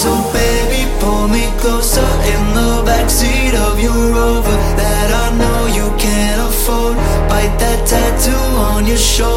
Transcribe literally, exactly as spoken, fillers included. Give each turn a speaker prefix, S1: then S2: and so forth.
S1: So baby, pull me closer in the backseat of your Rover that I know you can't afford. Bite that tattoo on your shoulder.